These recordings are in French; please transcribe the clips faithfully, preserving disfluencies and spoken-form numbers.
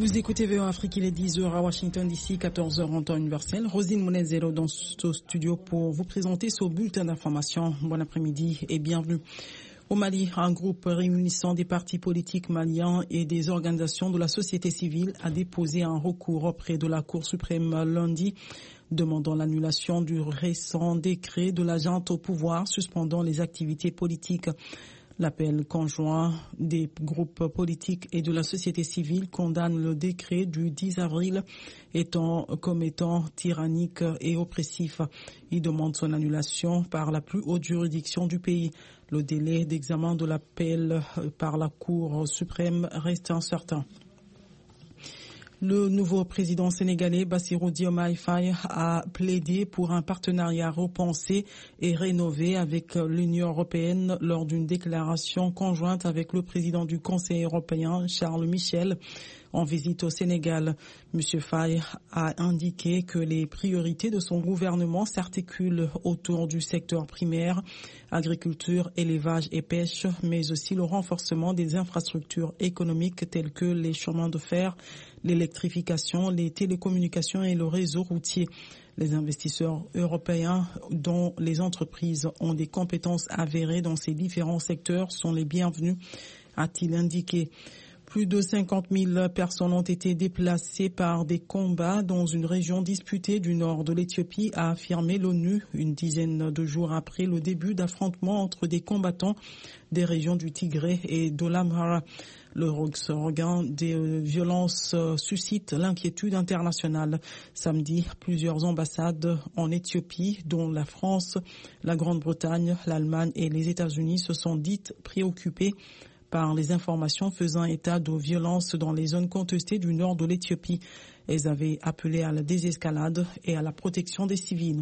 Vous écoutez V O Afrique, il est dix heures à Washington, d'ici quatorze heures en temps universel. Rosine Monezero dans ce studio pour vous présenter ce bulletin d'information. Bon après-midi et bienvenue. Au Mali, un groupe réunissant des partis politiques maliens et des organisations de la société civile a déposé un recours auprès de la Cour suprême lundi, demandant l'annulation du récent décret de la junte au pouvoir suspendant les activités politiques. L'appel conjoint des groupes politiques et de la société civile condamne le décret du dix avril étant, comme étant tyrannique et oppressif. Il demande son annulation par la plus haute juridiction du pays. Le délai d'examen de l'appel par la Cour suprême reste incertain. Le nouveau président sénégalais Bassirou Diomaye Faye a plaidé pour un partenariat repensé et rénové avec l'Union européenne lors d'une déclaration conjointe avec le président du Conseil européen Charles Michel en visite au Sénégal. Monsieur Faye a indiqué que les priorités de son gouvernement s'articulent autour du secteur primaire, agriculture, élevage et pêche, mais aussi le renforcement des infrastructures économiques telles que les chemins de fer, l'électrification, les télécommunications et le réseau routier. Les investisseurs européens dont les entreprises ont des compétences avérées dans ces différents secteurs sont les bienvenus, a-t-il indiqué. Plus de cinquante mille personnes ont été déplacées par des combats dans une région disputée du nord de l'Éthiopie, a affirmé l'ONU une dizaine de jours après le début d'affrontements entre des combattants des régions du Tigré et de l'Amhara. Le regain des violences suscite l'inquiétude internationale. Samedi, plusieurs ambassades en Éthiopie, dont la France, la Grande-Bretagne, l'Allemagne et les États-Unis, se sont dites préoccupées par les informations faisant état de violences dans les zones contestées du nord de l'Éthiopie. Elles avaient appelé à la désescalade et à la protection des civils.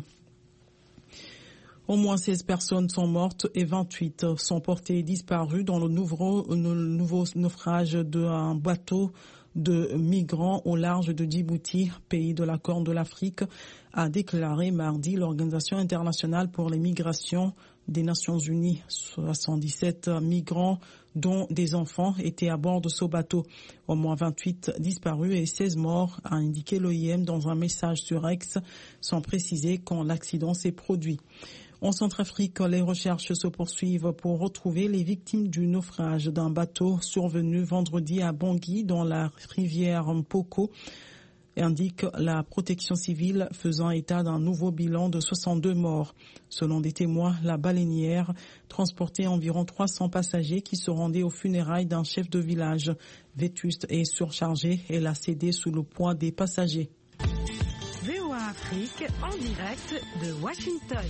Au moins seize personnes sont mortes et vingt-huit sont portées disparues dans le nouveau, le nouveau naufrage d'un bateau de migrants au large de Djibouti, pays de la Corne de l'Afrique, a déclaré mardi l'Organisation internationale pour les migrations des Nations Unies. soixante-dix-sept migrants, dont des enfants, étaient à bord de ce bateau. Au moins vingt-huit disparus et seize morts, a indiqué l'O I M dans un message sur X, sans préciser quand l'accident s'est produit. En Centrafrique, les recherches se poursuivent pour retrouver les victimes du naufrage d'un bateau survenu vendredi à Bangui dans la rivière Mpoko, indique la protection civile, faisant état d'un nouveau bilan de soixante-deux morts. Selon des témoins, la baleinière transportait environ trois cents passagers qui se rendaient aux funérailles d'un chef de village. Vétuste et surchargée, elle a cédé sous le poids des passagers. V O A Afrique en direct de Washington.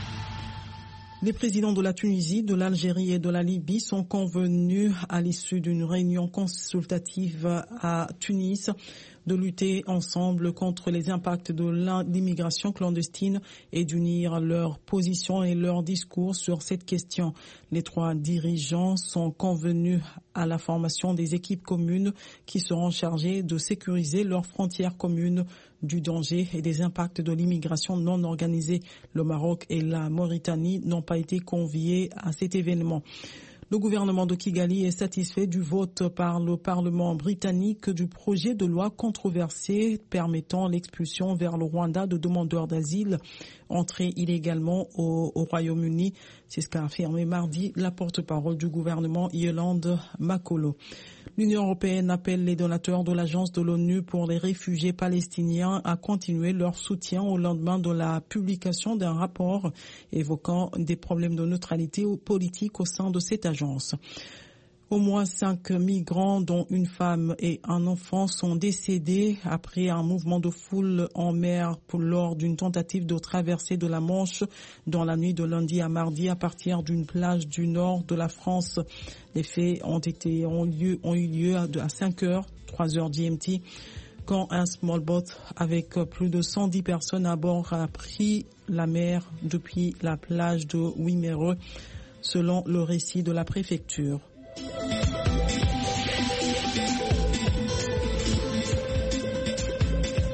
Les présidents de la Tunisie, de l'Algérie et de la Libye sont convenus à l'issue d'une réunion consultative à Tunis de lutter ensemble contre les impacts de l'immigration clandestine et d'unir leurs positions et leurs discours sur cette question. Les trois dirigeants sont convenus à la formation des équipes communes qui seront chargées de sécuriser leurs frontières communes du danger et des impacts de l'immigration non organisée. Le Maroc et la Mauritanie n'ont pas été conviés à cet événement. Le gouvernement de Kigali est satisfait du vote par le Parlement britannique du projet de loi controversé permettant l'expulsion vers le Rwanda de demandeurs d'asile entrés illégalement au, au Royaume-Uni. C'est ce qu'a affirmé mardi la porte-parole du gouvernement Yolande Makolo. L'Union européenne appelle les donateurs de l'Agence de l'ONU pour les réfugiés palestiniens à continuer leur soutien au lendemain de la publication d'un rapport évoquant des problèmes de neutralité politique au sein de cette agence. Au moins cinq migrants, dont une femme et un enfant, sont décédés après un mouvement de foule en mer pour, lors d'une tentative de traversée de la Manche dans la nuit de lundi à mardi à partir d'une plage du nord de la France. Les faits ont été ont lieu ont eu lieu à, à cinq heures, trois heures G M T, quand un small boat avec plus de cent dix personnes à bord a pris la mer depuis la plage de Wimereux, selon le récit de la préfecture.